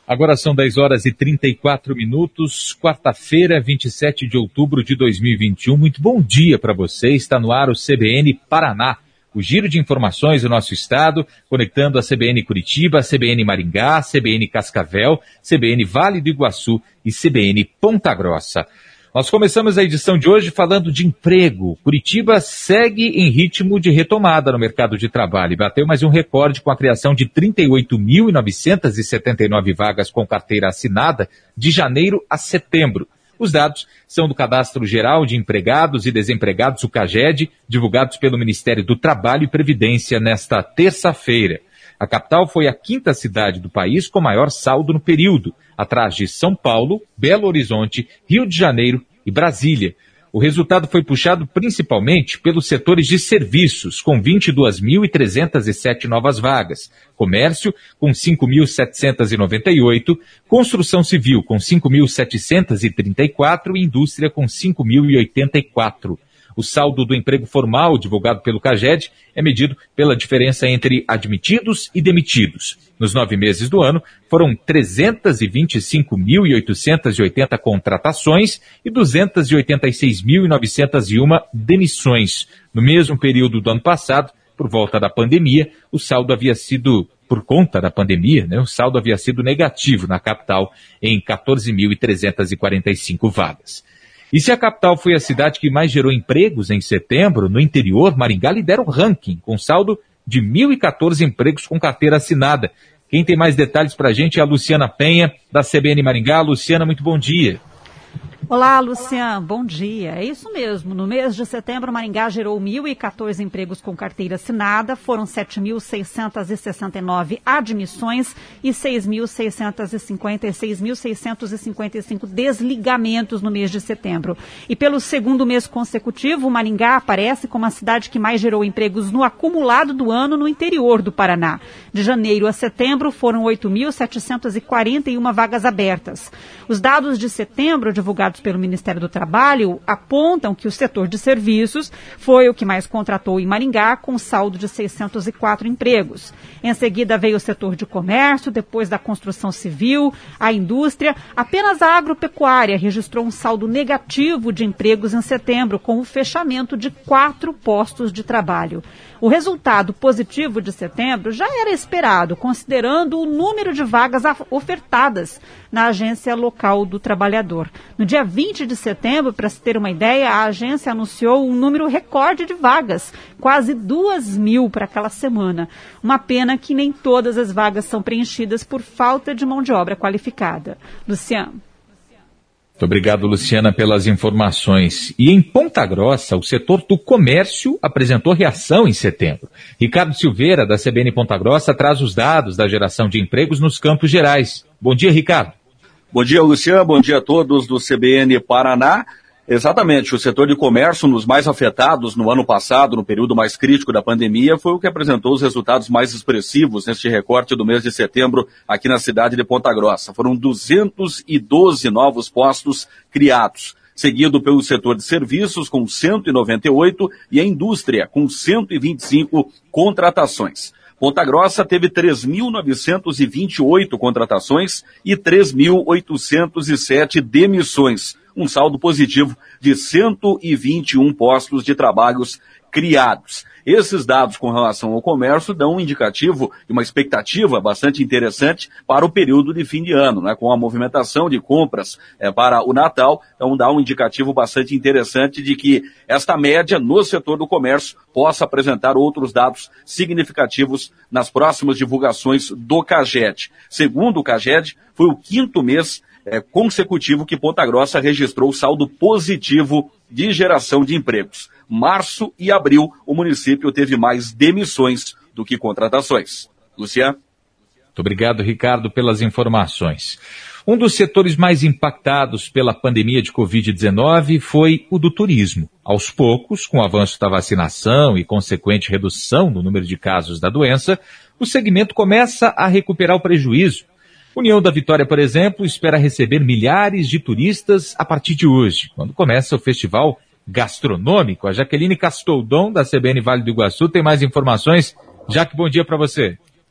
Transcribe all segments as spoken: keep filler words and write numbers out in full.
Agora são dez horas e trinta e quatro minutos, quarta-feira, vinte e sete de outubro de dois mil e vinte e um. Muito bom dia para você. Está no ar o C B N Paraná, o giro de informações do nosso estado, conectando a C B N Curitiba, a C B N Maringá, a C B N Cascavel, C B N Vale do Iguaçu e C B N Ponta Grossa. Nós começamos a edição de hoje falando de emprego. Curitiba segue em ritmo de retomada no mercado de trabalho e bateu mais um recorde com a criação de trinta e oito mil novecentas e setenta e nove vagas com carteira assinada de janeiro a setembro. Os dados são do Cadastro Geral de Empregados e Desempregados, o CAGED, divulgados pelo Ministério do Trabalho e Previdência nesta terça-feira. A capital foi a quinta cidade do país com maior saldo no período, atrás de São Paulo, Belo Horizonte, Rio de Janeiro e Brasília. O resultado foi puxado principalmente pelos setores de serviços, com vinte e duas mil trezentas e sete novas vagas, comércio, com cinco mil setecentas e noventa e oito, construção civil, com cinco mil setecentas e trinta e quatro e indústria, com cinco mil e oitenta e quatro. O saldo do emprego formal, divulgado pelo CAGED, é medido pela diferença entre admitidos e demitidos. Nos nove meses do ano, foram trezentas e vinte e cinco mil oitocentas e oitenta contratações e duzentas e oitenta e seis mil novecentas e uma demissões. No mesmo período do ano passado, por volta da pandemia, o saldo havia sido, por conta da pandemia, né, o saldo havia sido negativo na capital em quatorze mil trezentas e quarenta e cinco vagas. E se a capital foi a cidade que mais gerou empregos em setembro, no interior, Maringá lidera o ranking, com saldo de mil e quatorze empregos com carteira assinada. Quem tem mais detalhes para a gente é a Luciana Penha, da C B N Maringá. Luciana, muito bom dia. Olá, Luciana, bom dia. É isso mesmo, no mês de setembro, Maringá gerou mil e quatorze empregos com carteira assinada, foram sete mil seiscentas e sessenta e nove admissões e seis mil seiscentos e cinquenta e seis mil seiscentos e cinquenta e cinco desligamentos no mês de setembro. E pelo segundo mês consecutivo, Maringá aparece como a cidade que mais gerou empregos no acumulado do ano no interior do Paraná. De janeiro a setembro, foram oito mil setecentas e quarenta e uma vagas abertas. Os dados de setembro, divulgados pelo Ministério do Trabalho, apontam que o setor de serviços foi o que mais contratou em Maringá, com saldo de seiscentos e quatro empregos. Em seguida veio o setor de comércio, depois da construção civil, a indústria. Apenas a agropecuária registrou um saldo negativo de empregos em setembro, com o fechamento de quatro postos de trabalho. O resultado positivo de setembro já era esperado, considerando o número de vagas ofertadas na Agência Local do Trabalhador. No dia vinte de setembro, para se ter uma ideia, a agência anunciou um número recorde de vagas, quase duas mil para aquela semana. Uma pena que nem todas as vagas são preenchidas por falta de mão de obra qualificada. Luciano. Muito obrigado, Luciana, pelas informações. E em Ponta Grossa, o setor do comércio apresentou reação em setembro. Ricardo Silveira, da C B N Ponta Grossa, traz os dados da geração de empregos nos Campos Gerais. Bom dia, Ricardo. Bom dia, Luciano. Bom dia a todos do C B N Paraná. Exatamente, o setor de comércio, nos mais afetados no ano passado, no período mais crítico da pandemia, foi o que apresentou os resultados mais expressivos neste recorte do mês de setembro aqui na cidade de Ponta Grossa. Foram duzentos e doze novos postos criados, seguido pelo setor de serviços com cento e noventa e oito e a indústria com cento e vinte e cinco contratações. Ponta Grossa teve três mil novecentos e vinte e oito contratações e três mil oitocentos e sete demissões, um saldo positivo de cento e vinte e um postos de trabalhos criados. Esses dados com relação ao comércio dão um indicativo e uma expectativa bastante interessante para o período de fim de ano, né? Com a movimentação de compras é, para o Natal, então dá um indicativo bastante interessante de que esta média no setor do comércio possa apresentar outros dados significativos nas próximas divulgações do CAGED. Segundo o CAGED, foi o quinto mês é, consecutivo que Ponta Grossa registrou saldo positivo de geração de empregos. Março e abril, o município teve mais demissões do que contratações. Luciano? Muito obrigado, Ricardo, pelas informações. Um dos setores mais impactados pela pandemia de covid dezenove foi o do turismo. Aos poucos, com o avanço da vacinação e consequente redução no número de casos da doença, o segmento começa a recuperar o prejuízo. União da Vitória, por exemplo, espera receber milhares de turistas a partir de hoje, quando começa o festival gastronômico. A Jaqueline Castoldon, da C B N Vale do Iguaçu, tem mais informações. Jaque, bom dia para você.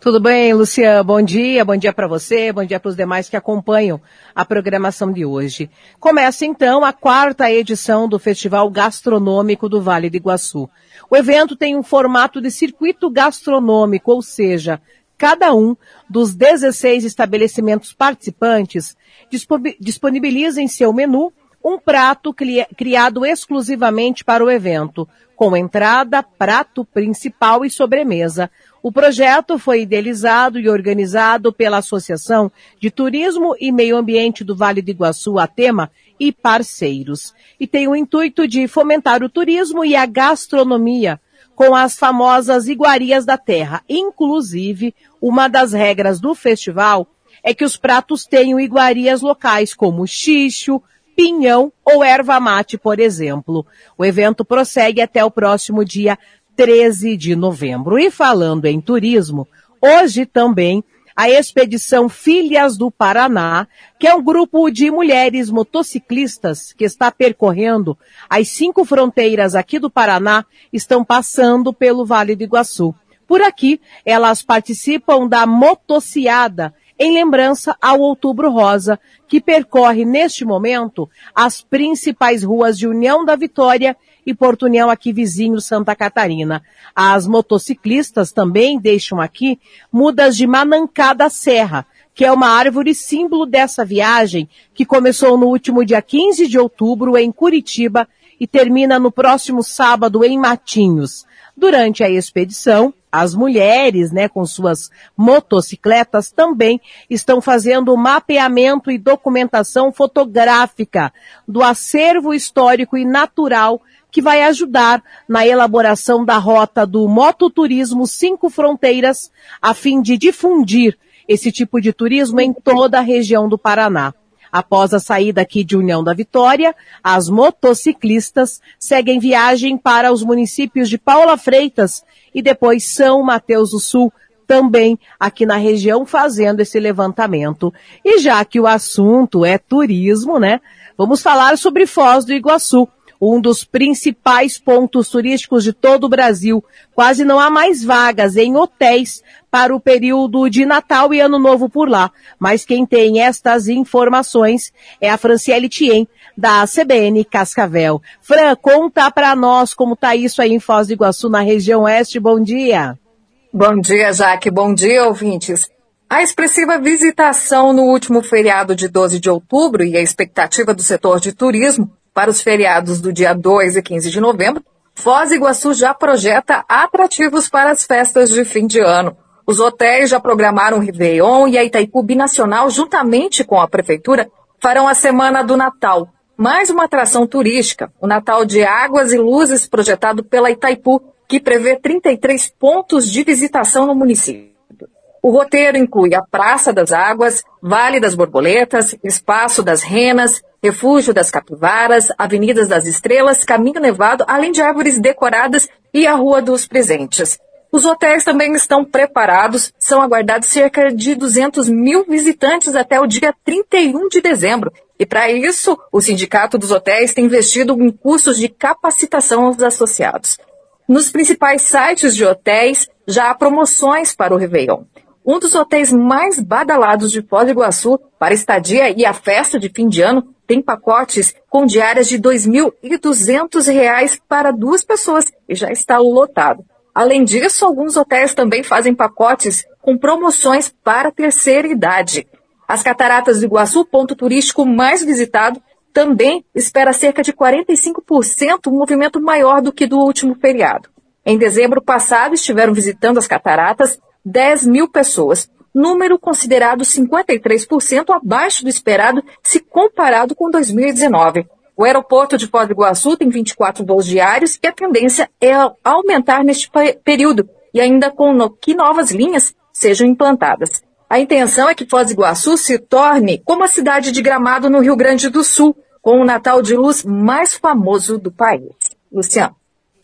Tudo bem, Luciano? Bom dia, bom dia para você, bom dia para os demais que acompanham a programação de hoje. Começa então a quarta edição do Festival Gastronômico do Vale do Iguaçu. O evento tem um formato de circuito gastronômico, ou seja, cada um dos dezesseis estabelecimentos participantes disponibiliza em seu menu um prato cri- criado exclusivamente para o evento, com entrada, prato principal e sobremesa. O projeto foi idealizado e organizado pela Associação de Turismo e Meio Ambiente do Vale do Iguaçu, ATEMA, e parceiros. E tem o intuito de fomentar o turismo e a gastronomia com as famosas iguarias da terra. Inclusive, uma das regras do festival é que os pratos tenham iguarias locais, como xixo, pinhão ou erva mate, por exemplo. O evento prossegue até o próximo dia treze de novembro. E falando em turismo, hoje também a expedição Filhas do Paraná, que é um grupo de mulheres motociclistas que está percorrendo as cinco fronteiras aqui do Paraná, estão passando pelo Vale do Iguaçu. Por aqui, elas participam da Motociada, em lembrança ao Outubro Rosa, que percorre neste momento as principais ruas de União da Vitória e Porto União, aqui vizinho, Santa Catarina. As motociclistas também deixam aqui mudas de Manancá da Serra, que é uma árvore símbolo dessa viagem, que começou no último dia quinze de outubro em Curitiba e termina no próximo sábado em Matinhos. Durante a expedição, as mulheres, né, com suas motocicletas, também estão fazendo mapeamento e documentação fotográfica do acervo histórico e natural que vai ajudar na elaboração da rota do Mototurismo Cinco Fronteiras, a fim de difundir esse tipo de turismo em toda a região do Paraná. Após a saída aqui de União da Vitória, as motociclistas seguem viagem para os municípios de Paula Freitas e depois São Mateus do Sul, também aqui na região, fazendo esse levantamento. E já que o assunto é turismo, né, vamos falar sobre Foz do Iguaçu, um dos principais pontos turísticos de todo o Brasil. Quase não há mais vagas em hotéis para o período de Natal e Ano Novo por lá. Mas quem tem estas informações é a Franciele Thiem, da C B N Cascavel. Fran, conta para nós como está isso aí em Foz do Iguaçu, na região oeste. Bom dia. Bom dia, Jaque. Bom dia, ouvintes. A expressiva visitação no último feriado de doze de outubro e a expectativa do setor de turismo para os feriados do dia dois e quinze de novembro, Foz do Iguaçu já projeta atrativos para as festas de fim de ano. Os hotéis já programaram o Réveillon e a Itaipu Binacional, juntamente com a Prefeitura, farão a Semana do Natal. Mais uma atração turística, o Natal de Águas e Luzes, projetado pela Itaipu, que prevê trinta e três pontos de visitação no município. O roteiro inclui a Praça das Águas, Vale das Borboletas, Espaço das Renas, Refúgio das Capivaras, Avenidas das Estrelas, Caminho Nevado, além de árvores decoradas e a Rua dos Presentes. Os hotéis também estão preparados, são aguardados cerca de duzentos mil visitantes até o dia trinta e um de dezembro. E para isso, o Sindicato dos Hotéis tem investido em cursos de capacitação aos associados. Nos principais sites de hotéis, já há promoções para o Réveillon. Um dos hotéis mais badalados de Foz do Iguaçu para estadia e a festa de fim de ano tem pacotes com diárias de dois mil e duzentos reais para duas pessoas e já está lotado. Além disso, alguns hotéis também fazem pacotes com promoções para a terceira idade. As Cataratas do Iguaçu, ponto turístico mais visitado, também espera cerca de quarenta e cinco por cento, um movimento maior do que do último feriado. Em dezembro passado, estiveram visitando as cataratas dez mil pessoas, número considerado cinquenta e três por cento abaixo do esperado se comparado com dois mil e dezenove. O aeroporto de Foz do Iguaçu tem vinte e quatro voos diários e a tendência é aumentar neste período e ainda com que novas linhas sejam implantadas. A intenção é que Foz do Iguaçu se torne como a cidade de Gramado no Rio Grande do Sul, com o Natal de luz mais famoso do país. Luciano.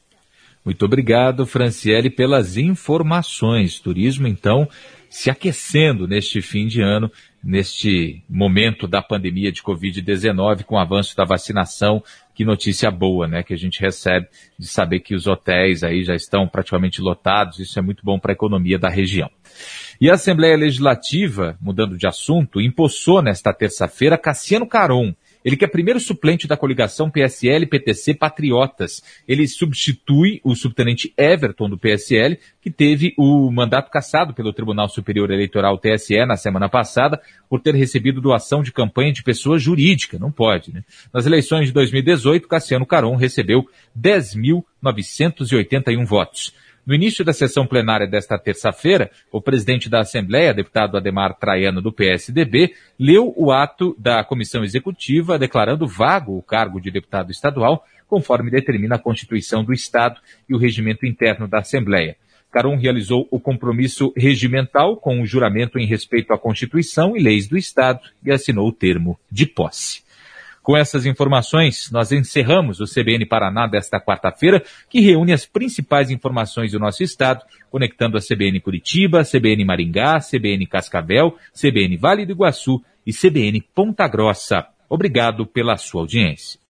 Muito obrigado, Franciele, pelas informações. Turismo, então, se aquecendo neste fim de ano, neste momento da pandemia de covid dezenove, com o avanço da vacinação. Que notícia boa, né, que a gente recebe de saber que os hotéis aí já estão praticamente lotados. Isso é muito bom para a economia da região. E a Assembleia Legislativa, mudando de assunto, empossou nesta terça-feira Cassiano Caron. Ele que é primeiro suplente da coligação P S L, P T C, Patriotas. Ele substitui o subtenente Everton do P S L, que teve o mandato cassado pelo Tribunal Superior Eleitoral T S E na semana passada por ter recebido doação de campanha de pessoa jurídica. Não pode, né? Nas eleições de dois mil e dezoito, Cassiano Caron recebeu dez mil novecentos e oitenta e um votos. No início da sessão plenária desta terça-feira, o presidente da Assembleia, deputado Ademar Traiano, do P S D B, leu o ato da comissão executiva declarando vago o cargo de deputado estadual, conforme determina a Constituição do Estado e o regimento interno da Assembleia. Caron realizou o compromisso regimental com o juramento em respeito à Constituição e leis do Estado e assinou o termo de posse. Com essas informações, nós encerramos o C B N Paraná desta quarta-feira, que reúne as principais informações do nosso estado, conectando a C B N Curitiba, C B N Maringá, C B N Cascavel, C B N Vale do Iguaçu e C B N Ponta Grossa. Obrigado pela sua audiência.